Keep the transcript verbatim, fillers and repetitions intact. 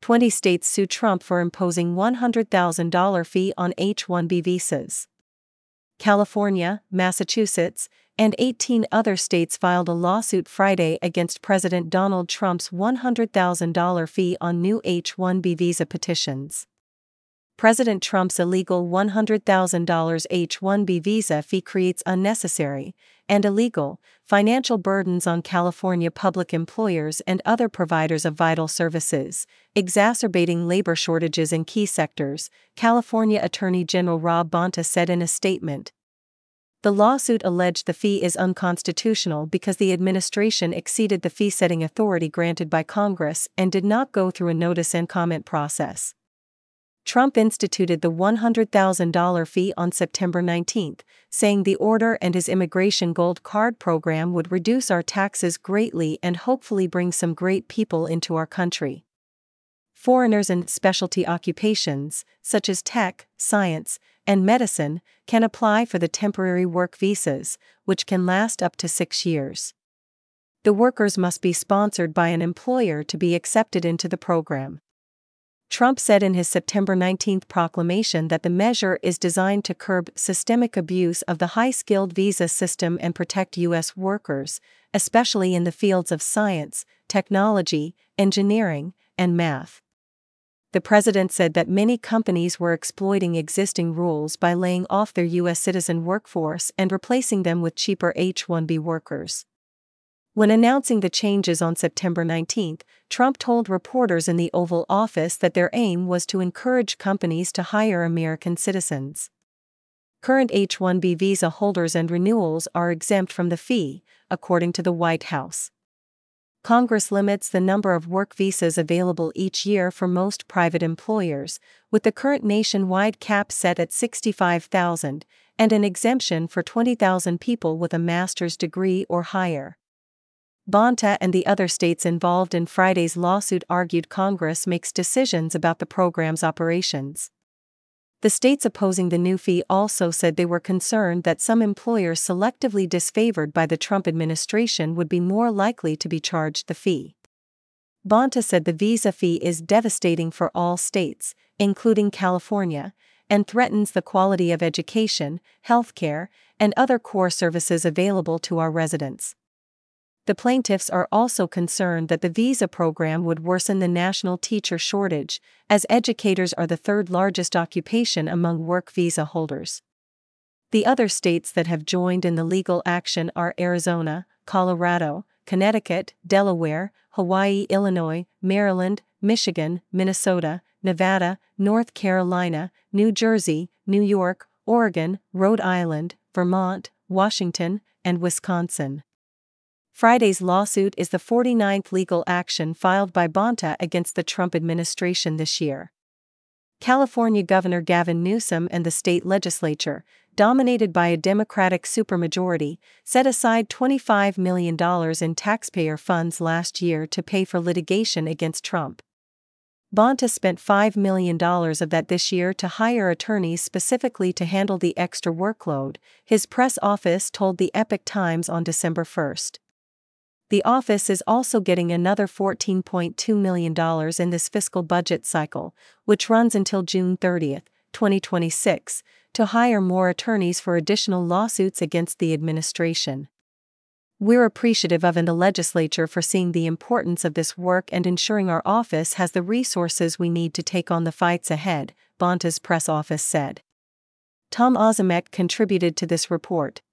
twenty states sue Trump for imposing one hundred thousand dollars fee on H one B visas. California, Massachusetts, and eighteen other states filed a lawsuit Friday against President Donald Trump's one hundred thousand dollars fee on new H one B visa petitions. President Trump's illegal one hundred thousand dollars H one B visa fee creates unnecessary and illegal financial burdens on California public employers and other providers of vital services, exacerbating labor shortages in key sectors, California Attorney General Rob Bonta said in a statement. The lawsuit alleged the fee is unconstitutional because the administration exceeded the fee-setting authority granted by Congress and did not go through a notice and comment process. Trump instituted the one hundred thousand dollars fee on September nineteenth, saying the order and his immigration gold card program would reduce our taxes greatly and hopefully bring some great people into our country. Foreigners in specialty occupations, such as tech, science, and medicine, can apply for the temporary work visas, which can last up to six years. The workers must be sponsored by an employer to be accepted into the program. Trump said in his September nineteenth proclamation that the measure is designed to curb systemic abuse of the high-skilled visa system and protect U S workers, especially in the fields of science, technology, engineering, and math. The president said that many companies were exploiting existing rules by laying off their U S citizen workforce and replacing them with cheaper H one B workers. When announcing the changes on September nineteenth, Trump told reporters in the Oval Office that their aim was to encourage companies to hire American citizens. Current H one B visa holders and renewals are exempt from the fee, according to the White House. Congress limits the number of work visas available each year for most private employers, with the current nationwide cap set at sixty-five thousand, and an exemption for twenty thousand people with a master's degree or higher. Bonta and the other states involved in Friday's lawsuit argued Congress makes decisions about the program's operations. The states opposing the new fee also said they were concerned that some employers selectively disfavored by the Trump administration would be more likely to be charged the fee. Bonta said the visa fee is devastating for all states, including California, and threatens the quality of education, healthcare, and other core services available to our residents. The plaintiffs are also concerned that the visa program would worsen the national teacher shortage, as educators are the third largest occupation among work visa holders. The other states that have joined in the legal action are Arizona, Colorado, Connecticut, Delaware, Hawaii, Illinois, Maryland, Michigan, Minnesota, Nevada, North Carolina, New Jersey, New York, Oregon, Rhode Island, Vermont, Washington, and Wisconsin. Friday's lawsuit is the forty-ninth legal action filed by Bonta against the Trump administration this year. California Governor Gavin Newsom and the state legislature, dominated by a Democratic supermajority, set aside twenty-five million dollars in taxpayer funds last year to pay for litigation against Trump. Bonta spent five million dollars of that this year to hire attorneys specifically to handle the extra workload, his press office told the Epoch Times on December first. The office is also getting another fourteen point two million dollars in this fiscal budget cycle, which runs until June thirtieth, twenty twenty-six, to hire more attorneys for additional lawsuits against the administration. We're appreciative of and the legislature for seeing the importance of this work and ensuring our office has the resources we need to take on the fights ahead, Bonta's press office said. Tom Ozimek contributed to this report.